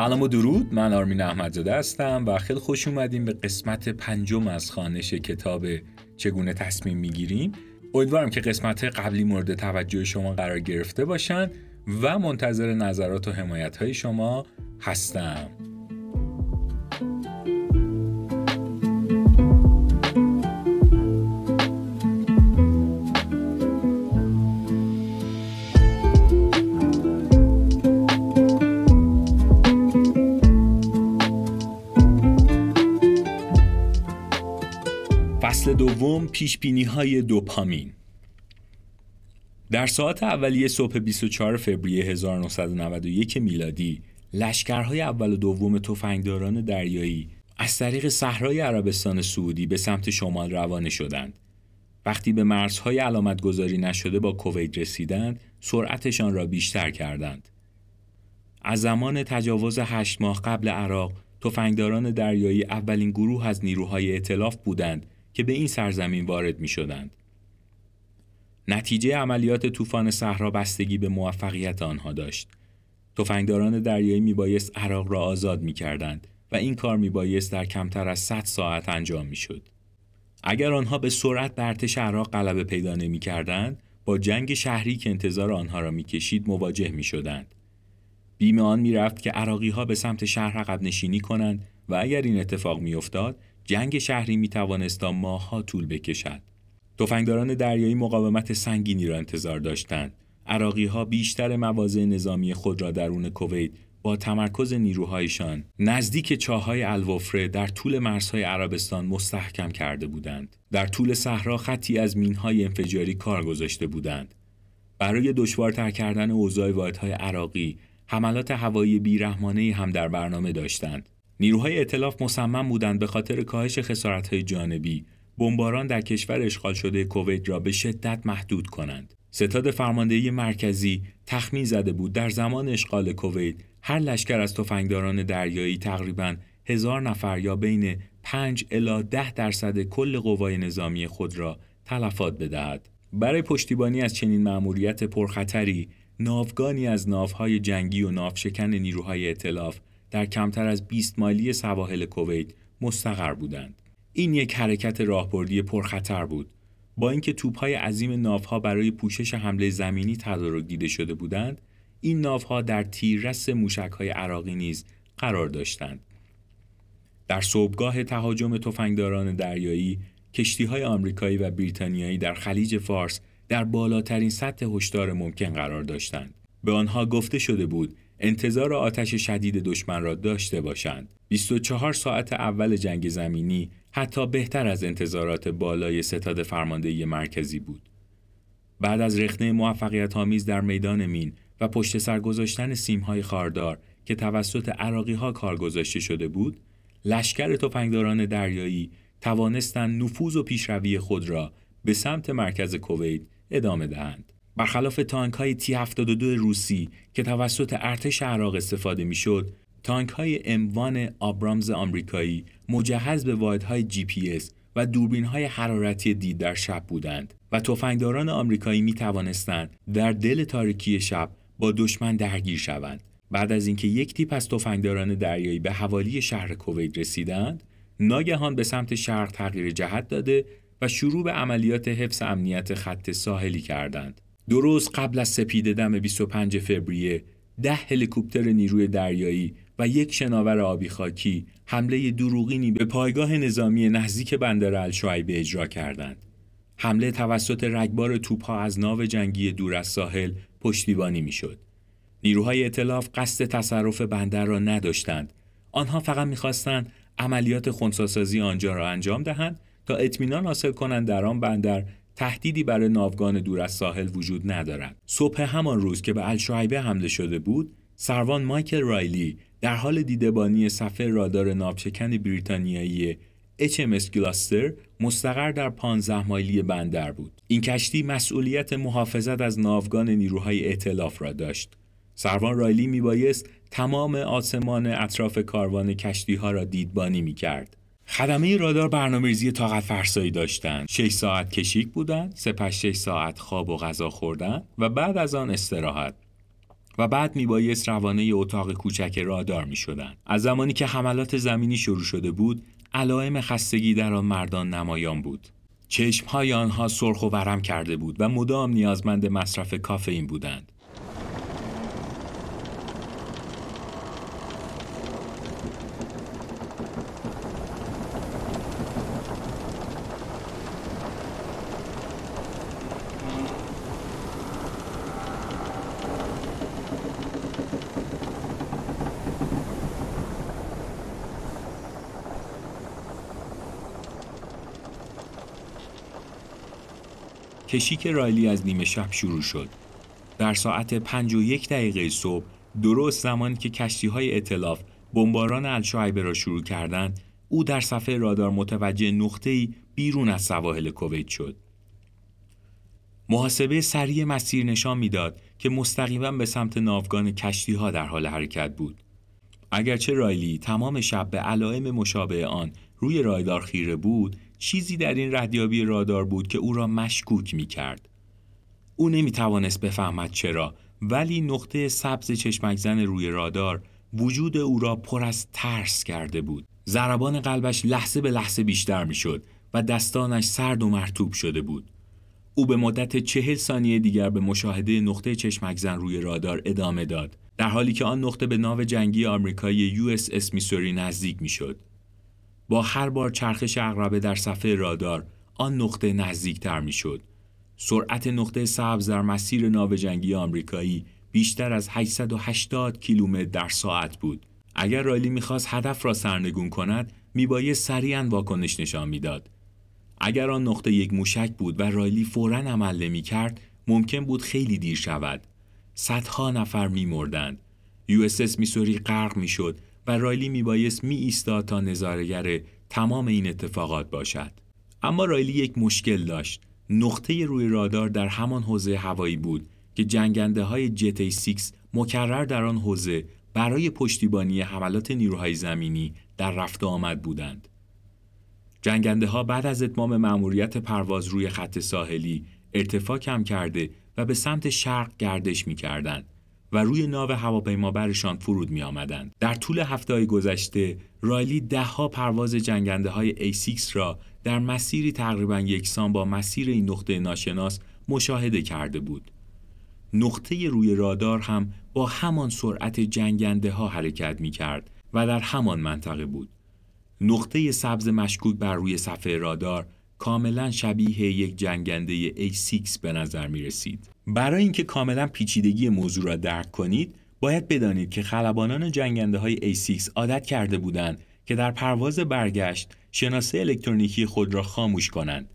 سلام و درود، من آرمین احمدزاده هستم و خیلی خوش اومدیم به قسمت 5 از خوانش کتاب چگونه تصمیم میگیریم. امیدوارم که قسمت قبلی مورد توجه شما قرار گرفته باشن و منتظر نظرات و حمایت‌های شما هستم. فصل دوم، پیشبینی‌های دوپامین. در ساعات اولیه صبح 24 فوریه 1991 میلادی، لشکرهای اول و دوم تفنگداران دریایی از طریق صحرای عربستان سعودی به سمت شمال روانه شدند. وقتی به مرزهای علامتگذاری نشده با کویت رسیدند، سرعتشان را بیشتر کردند. از زمان تجاوز 8 ماه قبل عراق، تفنگداران دریایی اولین گروه از نیروهای ائتلاف بودند که به این سرزمین وارد می شدند. نتیجه عملیات طوفان صحرا بستگی به موفقیت آنها داشت. تفنگداران دریایی می بایست عراق را آزاد می کردند و این کار می بایست در کمتر از 100 ساعت انجام می شد. اگر آنها به سرعت بر ارتش عراق غلبه پیدا نمی کردند، با جنگ شهری که انتظار آنها را می کشید مواجه می شدند. بیم آن می رفت که عراقی ها به سمت شهر عقب نشینی کنند و اگر این اتفاق می افتاد، جنگ شهری می توانست تا ماه‌ها طول بکشد. تفنگداران دریایی مقاومت سنگینی را انتظار داشتند. عراقی‌ها بیشتر مواضع نظامی خود را درون کویت با تمرکز نیروهایشان نزدیک چاه‌های الوفره در طول مرزهای عربستان مستحکم کرده بودند. در طول صحرا خطی از مین‌های انفجاری کار گذاشته بودند. برای دشوارتر کردن اوضاع واحدهای عراقی، حملات هوایی بی‌رحمانه‌ای هم در برنامه داشتند. نیروهای ائتلاف مصمم بودند به خاطر کاهش خسارت‌های جانبی، بمباران در کشور اشغال شده کویت را به شدت محدود کنند. ستاد فرماندهی مرکزی تخمین زده بود در زمان اشغال کویت هر لشکر از تفنگداران دریایی تقریباً 1000 نفر یا بین 5 الی 10% کل قوای نظامی خود را تلفات بدهد. برای پشتیبانی از چنین مأموریت پرخطری، ناوگانی از ناوهای جنگی و ناوشکن نیروهای ائتلاف در کمتر از 20 مایلی سواحل کویت مستقر بودند. این یک حرکت راهبردی پرخطر بود. با اینکه توپ‌های عظیم ناوها برای پوشش حمله زمینی تدارک دیده شده بودند، این ناوها در تیررس موشک‌های عراقی نیز قرار داشتند. در صبحگاه تهاجم تفنگداران دریایی، کشتی‌های آمریکایی و بریتانیایی در خلیج فارس در بالاترین سطح هشدار ممکن قرار داشتند. به آنها گفته شده بود انتظار آتش شدید دشمن را داشته باشند. 24 ساعت اول جنگ زمینی حتی بهتر از انتظارات بالای ستاد فرماندهی مرکزی بود. بعد از رخنه موفقیت‌آمیز در میدان مین و پشت سر گذاشتن سیم‌های خاردار که توسط عراقی‌ها کار گذاشته شده بود، لشکر تفنگداران دریایی توانستند نفوذ و پیشروی خود را به سمت مرکز کویت ادامه دهند. برخلاف تانک‌های T-72 روسی که توسط ارتش عراق استفاده می‌شد، تانک‌های M1 آبرامز آمریکایی مجهز به واحدهای GPS و دوربین‌های حرارتی دید در شب بودند و تفنگداران آمریکایی می‌توانستند در دل تاریکی شب با دشمن درگیر شوند. بعد از اینکه یک تیپ از تفنگداران دریایی به حوالی شهر کویت رسیدند، ناگهان به سمت شرق تغییر جهت داده و شروع به عملیات حفظ امنیت خط ساحلی کردند. درست قبل از سپیده‌دم 25 فوریه، 10 هلیکوپتر نیروی دریایی و یک شناور آبی خاکی حمله دروغینی به پایگاه نظامی نزدیک بندر الشعیبه اجرا کردند. حمله توسط رگبار توپ‌ها از ناو جنگی دور از ساحل پشتیبانی می‌شد. نیروهای ائتلاف قصد تصرف بندر را نداشتند. آنها فقط می‌خواستند عملیات خنثی‌سازی آنجا را انجام دهند تا اطمینان حاصل کنند در آن بندر تهدیدی برای ناوگان دور از ساحل وجود ندارد. صبح همان روز که به الشعیبه حمله شده بود، سروان مایکل رایلی در حال دیدبانی صفحه رادار ناوشکن بریتانیایی HMS گلاستر مستقر در 15 مایلی بندر بود. این کشتی مسئولیت محافظت از ناوگان نیروهای ائتلاف را داشت. سروان رایلی میبایست تمام آسمان اطراف کاروان کشتی‌ها را دیدبانی می‌کرد. خدمه رادار برنامه‌ریزی طاقت فرسایی داشتند. 6 ساعت کشیک بودند، سپس 6 ساعت خواب و غذا خوردن و بعد از آن استراحت. و بعد میبایست روانه اتاق کوچک رادار میشدند. از زمانی که حملات زمینی شروع شده بود، علائم خستگی در آن مردان نمایان بود. چشمهای آنها سرخ و ورم کرده بود و مدام نیازمند مصرف کافئین بودند. کشیک رایلی از نیمه شب شروع شد. در ساعت 5:01 صبح، درست زمانی که کشتی‌های ائتلاف بمباران الشعیبه را شروع کردند، او در صفحه رادار متوجه نقطه‌ای بیرون از سواحل کویت شد. محاسبه سریع مسیر نشان می‌داد که مستقیما به سمت ناوگان کشتی‌ها در حال حرکت بود. اگرچه رایلی تمام شب به علائم مشابه آن روی رادار خیره بود، چیزی در این ردیابی رادار بود که او را مشکوک می‌کرد. او نمی‌توانست بفهمد چرا، ولی نقطه سبز چشمک زن روی رادار وجود او را پر از ترس کرده بود. ضربان قلبش لحظه به لحظه بیشتر می‌شد و دستانش سرد و مرطوب شده بود. او به مدت 40 ثانیه دیگر به مشاهده نقطه چشمک زن روی رادار ادامه داد، در حالی که آن نقطه به ناو جنگی آمریکایی USS میسوری نزدیک می‌شد. با هر بار چرخش عقربه در صفحه رادار، آن نقطه نزدیکتر می‌شد. سرعت نقطه سبز در مسیر ناو جنگی آمریکایی بیشتر از 880 کیلومتر در ساعت بود. اگر رایلی می‌خواست هدف را سرنگون کند، میبایست سریعاً واکنش نشان می‌داد. اگر آن نقطه یک موشک بود و رایلی فوراً عمل نمی‌کرد، ممکن بود خیلی دیر شود. صدها نفر می‌مردند. USS میسوری غرق می‌شد و رایلی میبایست ایستاد تا نظاره‌گر تمام این اتفاقات باشد. اما رایلی یک مشکل داشت. نقطه روی رادار در همان حوزه هوایی بود که جنگنده‌های جت 6 مکرر در آن حوزه برای پشتیبانی حملات نیروهای زمینی در رفت و آمد بودند. جنگنده‌ها بعد از اتمام مأموریت پرواز روی خط ساحلی ارتفاع کم کرده و به سمت شرق گردش می‌کردند و روی ناو هواپیمابرشان فرود می‌آمدند. در طول هفته‌های گذشته، رایلی ده‌ها پرواز جنگنده‌های A6 را در مسیری تقریباً یکسان با مسیر این نقطه ناشناس مشاهده کرده بود. نقطه روی رادار هم با همان سرعت جنگنده‌ها حرکت می‌کرد و در همان منطقه بود. نقطه سبز مشکوک بر روی صفحه رادار کاملاً شبیه یک جنگنده A6 به نظر می رسید. برای اینکه کاملاً پیچیدگی موضوع را درک کنید، باید بدانید که خلبانان جنگنده‌های A6 عادت کرده بودند که در پرواز برگشت شناسه الکترونیکی خود را خاموش کنند.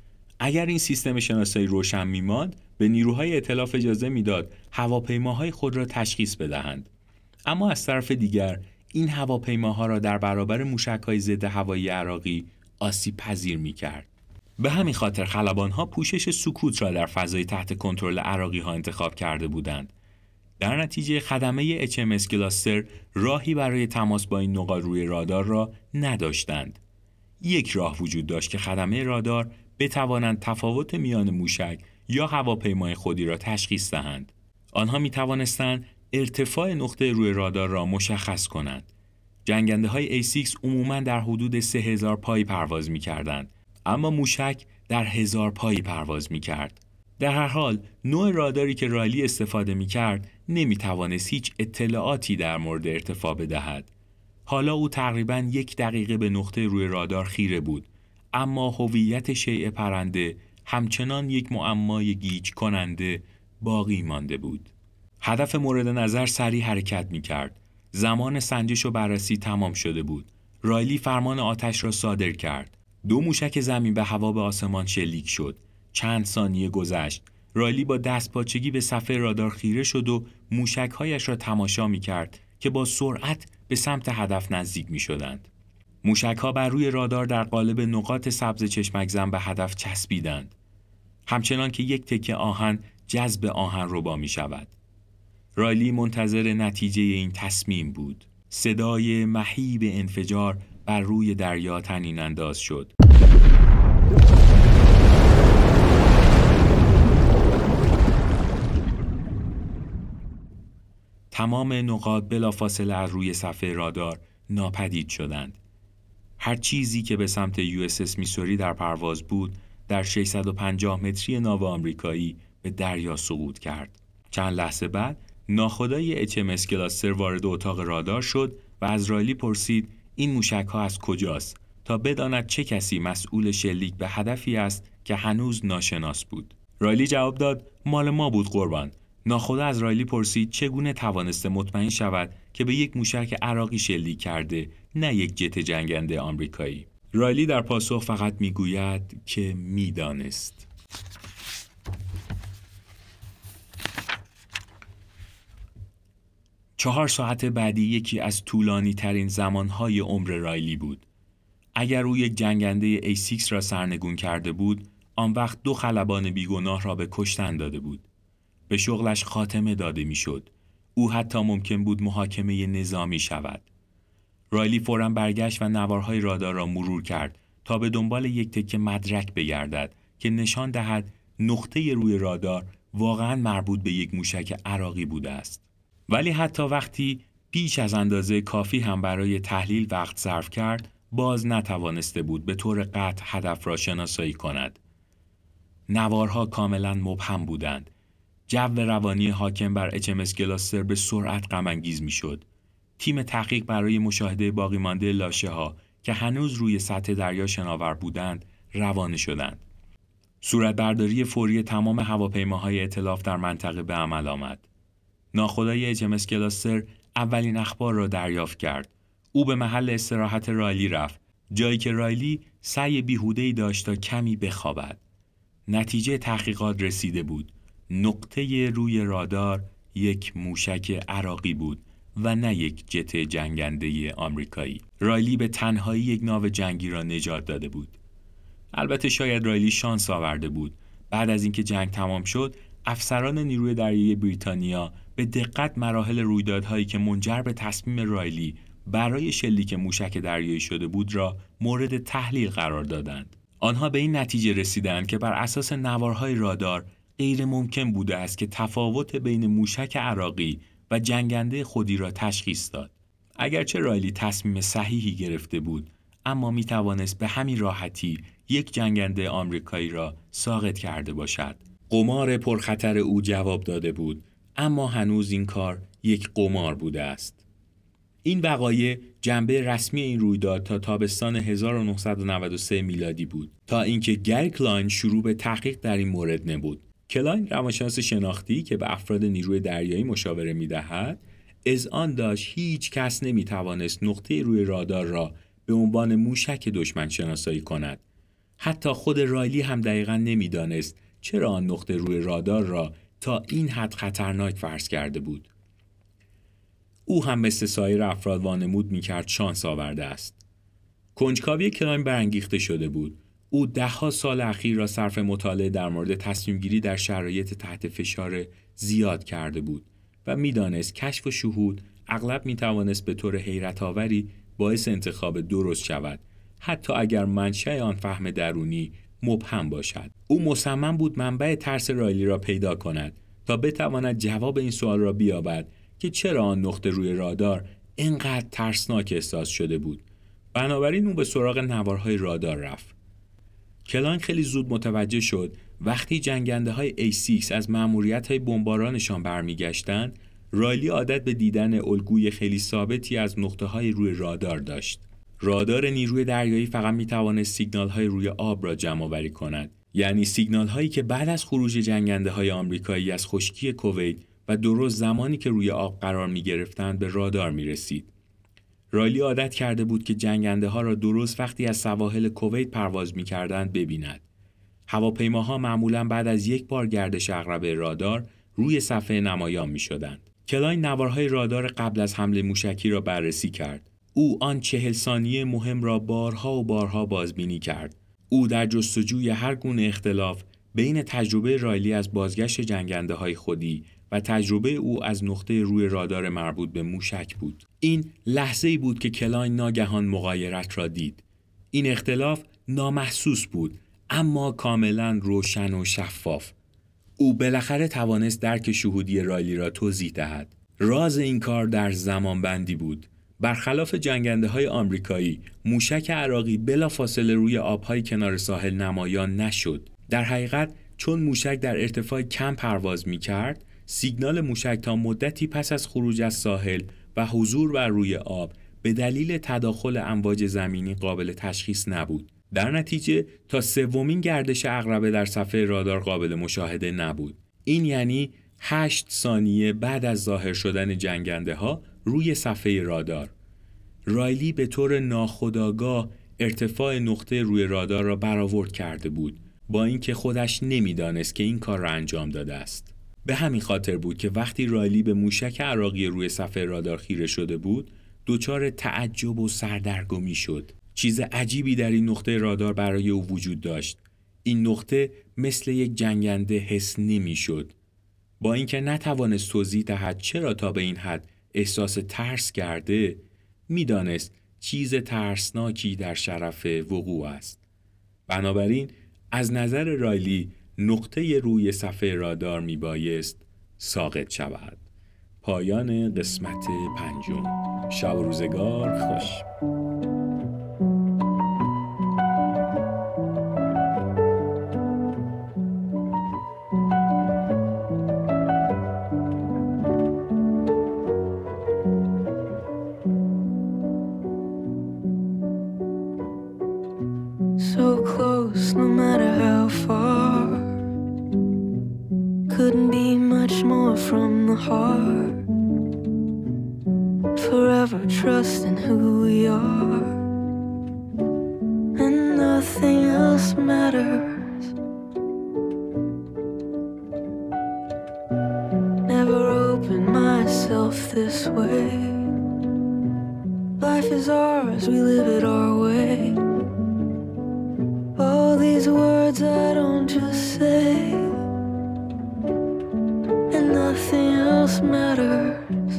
اگر این سیستم شناسایی روشن می‌ماند، به نیروهای ائتلاف اجازه می‌داد هواپیماهای خود را تشخیص بدهند. اما از طرف دیگر، این هواپیماها را در برابر موشک‌های ضد هوایی عراقی آسیب پذیر می‌کرد. به همین خاطر خلبان‌ها پوشش سکوت را در فضای تحت کنترل عراقی‌ها انتخاب کرده بودند. در نتیجه خدمه HMS گلاستر راهی برای تماس با این نقاط روی رادار را نداشتند. یک راه وجود داشت که خدمه رادار بتوانند تفاوت میان موشک یا هواپیمای خودی را تشخیص دهند. آنها می‌توانستند ارتفاع نقطه روی رادار را مشخص کنند. جنگنده‌های A6 عموماً در حدود 3000 پایی پرواز می‌کردند، اما موشک در 1000 پایی پرواز می‌کرد. در هر حال، نوع راداری که رایلی استفاده می‌کرد نمی‌توانست هیچ اطلاعاتی در مورد ارتفاع بدهد. حالا او تقریباً 1 دقیقه به نقطه روی رادار خیره بود، اما هویت شیء پرنده همچنان یک معمای گیج کننده باقی مانده بود. هدف مورد نظر سریع حرکت می‌کرد. زمان سنجش و بررسی تمام شده بود. رایلی فرمان آتش را صادر کرد. 2 موشک زمین به هوا به آسمان شلیک شد. چند ثانیه گذشت. رایلی با دستپاچگی به صفحه رادار خیره شد و موشک‌هایش را تماشا می‌کرد که با سرعت به سمت هدف نزدیک می‌شدند. موشک‌ها بر روی رادار در قالب نقاط سبز چشمک زن به هدف چسبیدند. همچنان که یک تکه آهن جذب آهنربا می‌شود. رایلی منتظر نتیجه این تصمیم بود. صدای مهیب انفجار بر روی دریا طنین انداز شد. تمام نقاط بلافاصله از روی صفحه رادار ناپدید شدند. هر چیزی که به سمت USS میسوری در پرواز بود در 650 متری ناو آمریکایی به دریا سقوط کرد. چند لحظه بعد ناخدای HMS گلاسر وارد اتاق رادار شد و از رایلی پرسید این موشک‌ها از کجاست تا بداند چه کسی مسئول شلیک به هدفی است که هنوز ناشناس بود. رایلی جواب داد مال ما بود قربان. ناخدا از رایلی پرسید چگونه توانسته مطمئن شود که به یک موشک عراقی شلیک کرده نه یک جت جنگنده آمریکایی. رایلی در پاسخ فقط میگوید که میدانست. چهار ساعت بعدی یکی از طولانی ترین زمانهای عمر رایلی بود. اگر او یک جنگنده A6 را سرنگون کرده بود، آن وقت 2 خلبان بیگناه را به کشتن داده بود. به شغلش خاتمه داده میشد. او حتی ممکن بود محاکمه نظامی شود. رایلی فوراً برگشت و نوارهای رادار را مرور کرد تا به دنبال یک تکه مدرک بگردد که نشان دهد نقطه روی رادار واقعاً مربوط به یک موشک عراقی بوده است. ولی حتی وقتی بیش از اندازه کافی هم برای تحلیل وقت صرف کرد، باز نتوانسته بود به طور قطع هدف را شناسایی کند. نوارها کاملاً مبهم بودند. جو روانی حاکم بر HMS گلاسر به سرعت غم‌انگیز می‌شد. تیم تحقیق برای مشاهده باقی مانده لاشه‌ها که هنوز روی سطح دریا شناور بودند، روانه شدند. صورتبرداری فوری تمام هواپیماهای ائتلاف در منطقه به عمل آمد. ناخدای HMS گلاسر اولین اخبار را دریافت کرد. او به محل استراحت رایلی رفت، جایی که رایلی سعی بیهوده‌ای داشت تا کمی بخوابد. نتیجه تحقیقات رسیده بود. نقطه روی رادار یک موشک عراقی بود و نه یک جت جنگنده آمریکایی. رایلی به تنهایی یک ناو جنگی را نجات داده بود. البته شاید رایلی شانس آورده بود. بعد از اینکه جنگ تمام شد، افسران نیروی دریایی بریتانیا به دقت مراحل رویدادهایی که منجر به تصمیم رایلی برای شلیک موشک دریایی شده بود را مورد تحلیل قرار دادند. آنها به این نتیجه رسیدند که بر اساس نوارهای رادار غیر ممکن بوده است که تفاوت بین موشک عراقی و جنگنده خودی را تشخیص داد. اگرچه رایلی تصمیم صحیحی گرفته بود، اما می توانست به همین راحتی یک جنگنده آمریکایی را ساقط کرده باشد. قمار پرخطر او جواب داده بود، اما هنوز این کار یک قمار بوده است. این وقایع جنبه رسمی این رویداد تا تابستان 1993 میلادی بود، تا اینکه گری کلاین شروع به تحقیق در این مورد نمود. کلاین روانشناس شناختی که به افراد نیروی دریایی مشاوره می‌دهد، اذعان داشت هیچ کس نمی‌توانست نقطه روی رادار را به عنوان موشک دشمن شناسایی کند. حتی خود رایلی هم دقیقاً نمی‌دانست چرا آن نقطه روی رادار را تا این حد خطرناک فرض کرده بود. او هم مثل سایر افراد وانمود می‌کرد شانس آورده است. کنجکاوی کلاین برانگیخته شده بود. او 10 سال اخیر را صرف مطالعه در مورد تصمیم‌گیری در شرایط تحت فشار زیاد کرده بود و می‌دانست کشف و شهود اغلب می‌توانست به طور حیرت‌آوری باعث انتخاب درست شود، حتی اگر منشأ آن فهم درونی مبهم باشد. او مصمم بود منبع ترس رایلی را پیدا کند تا بتواند جواب این سوال را بیابد که چرا آن نقطه روی رادار اینقدر ترسناک احساس شده بود. بنابراین او به سراغ نوارهای رادار رفت. کلاین خیلی زود متوجه شد وقتی جنگنده‌های A6 از مأموریت‌های بمبارانشان برمیگشتند، رایلی عادت به دیدن الگوی خیلی ثابتی از نقطه‌های روی رادار داشت. رادار نیروی دریایی فقط می‌توانست سیگنال‌های روی آب را جمع‌آوری کند، یعنی سیگنال‌هایی که بعد از خروج جنگنده‌های آمریکایی از خشکی کویت و درست زمانی که روی آب قرار می‌گرفتند به رادار می‌رسید. رایلی عادت کرده بود که جنگنده‌ها را درست وقتی از سواحل کویت پرواز می‌کردند ببیند. هواپیماها معمولاً بعد از یک بار گردش عقربه رادار روی صفحه نمایان می‌شدند. کلاین نوارهای رادار قبل از حمله موشکی را بررسی کرد. او آن 40 ثانیه مهم را بارها و بارها بازبینی کرد. او در جستجوی هر گونه اختلاف بین تجربه رایلی از بازگشت جنگنده‌های خودی و تجربه او از نقطه روی رادار مربوط به موشک بود. این لحظه‌ای بود که کلاین ناگهان مغایرت را دید. این اختلاف نامحسوس بود، اما کاملاً روشن و شفاف. او بالاخره توانست درک شهودی رایلی را توضیح دهد. راز این کار در زمانبندی بود. برخلاف جنگنده‌های آمریکایی، موشک عراقی بلافاصله روی آب‌های کنار ساحل نمایان نشد. در حقیقت چون موشک در ارتفاع کم پرواز می‌کرد، سیگنال موشک تا مدتی پس از خروج از ساحل و حضور بر روی آب به دلیل تداخل امواج زمینی قابل تشخیص نبود. در نتیجه تا سومین گردش عقربه در صفحه رادار قابل مشاهده نبود. این یعنی 8 ثانیه بعد از ظاهر شدن جنگنده‌ها روی صفحه رادار. رایلی به طور ناخودآگاه ارتفاع نقطه روی رادار را برآورد کرده بود، با اینکه خودش نمی‌دانست که این کار را انجام داده است. به همین خاطر بود که وقتی رایلی به موشک عراقی روی صفحه رادار خیره شده بود، دچار تعجب و سردرگمی شد. چیز عجیبی در این نقطه رادار برای او وجود داشت. این نقطه مثل یک جنگنده حس نمی‌شد. با اینکه نتوانست توضیح دهد چرا تا به این حد احساس ترس کرده، می‌دانست چیز ترسناکی در شرف وقوع است. بنابراین از نظر رایلی نقطه روی صفحه رادار میبایست ساقط شود. پایان قسمت 5. شب و روزگار خوش. So close, no matter how far. Couldn't be much more from the heart. Forever trusting who we are, and nothing else matters. Never opened myself this way. Life is ours, we live it our way. All these words I don't just say, and nothing else matters.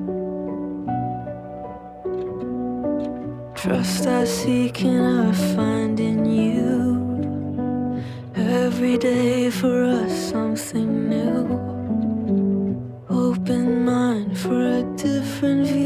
Trust I seek and I find in you. Every day for us something new. Open mind for a different view.